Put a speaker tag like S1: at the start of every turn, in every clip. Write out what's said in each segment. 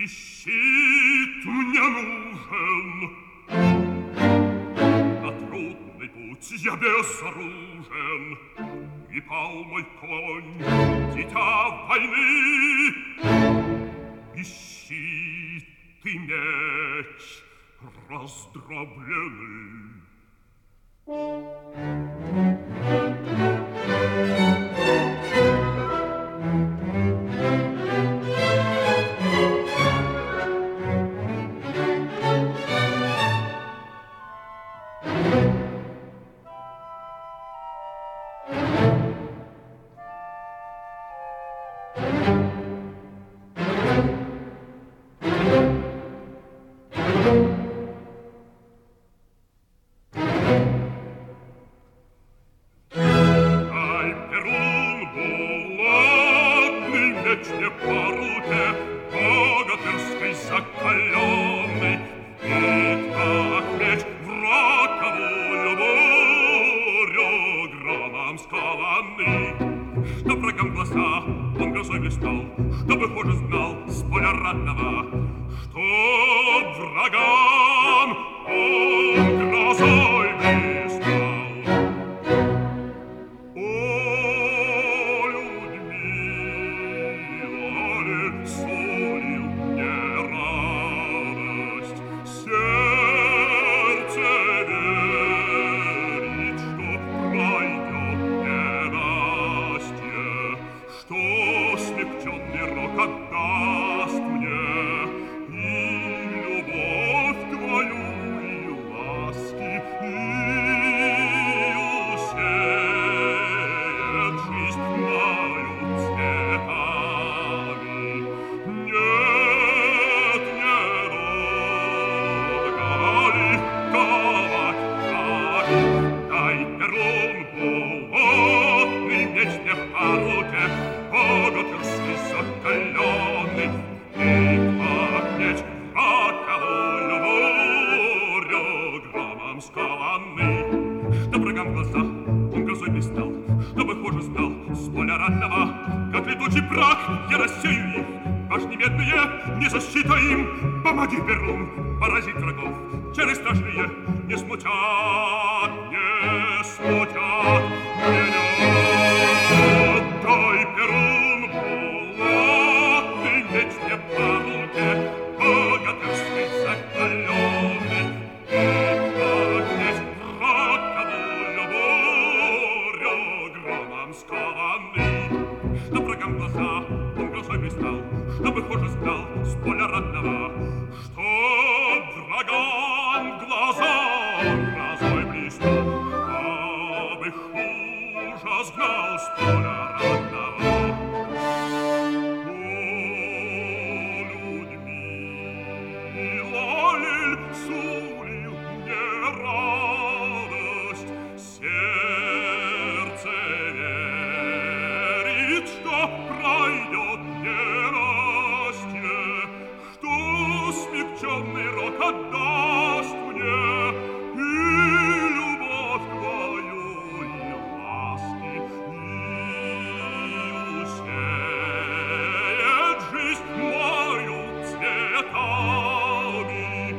S1: И щит мне нужен. На трудный путь я безоружен, и пал мой конь, дитя войны. И щит, и меч раздроблены. Чтобы хуже знал с поля ратного, чтоб врагам он грозой блистал. О, Людмила, сулил мне радость, сердце верит, что пройдет ненастье, что смягченный рок отдаст мне и любовь твою, и ласки, и усеет жизнь мою цветами. Нет, недолго ли ковать прави, дай перун полотный меч мне в руке, богатырский закаленный, и меч раковую бурю громом скованный. Чтоб врагам глаза он грозой блистал, чтобы хуже знал с поля ратного, как летучий прах я рассею их, башни медные, не защита им. Помоги, Перун, поразить врагов, чары страшные не смутят, не смутят меня. Дай, Перун, полотный меч мне по руке, богатырский закаленный, и как меч раковую бурю громом скованный. Чтоб врагам глаза он грозой блистал, чтобы хуже знал с поля ратного, чтоб врагам глаза грозой блистал, чтобы хуже знал с поля ратного. Сулил мне радость, сердце верит, что пройдет ненастье, что смягченный рок отдаст мне и любовь твою, и ласки, и усеет жизнь мою цветами.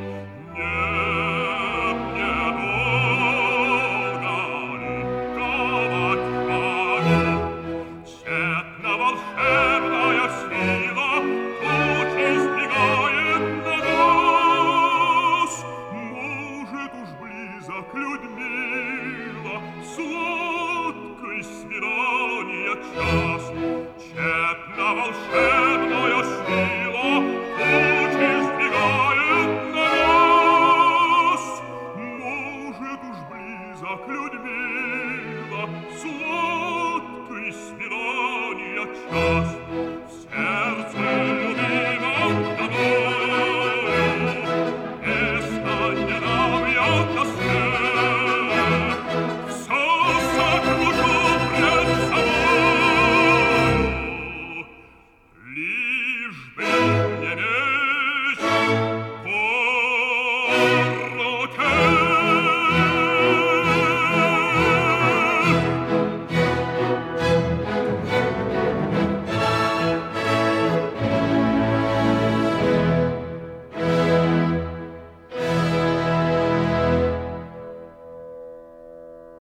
S1: Волшебная сила тучи сбегает на нас. Может, уж близок, Людмила, сладкой свидания час. Тщетно волшебная сила тучи сбегает на нас. Может, уж близок, Людмила, сладкой свидания час. В сердце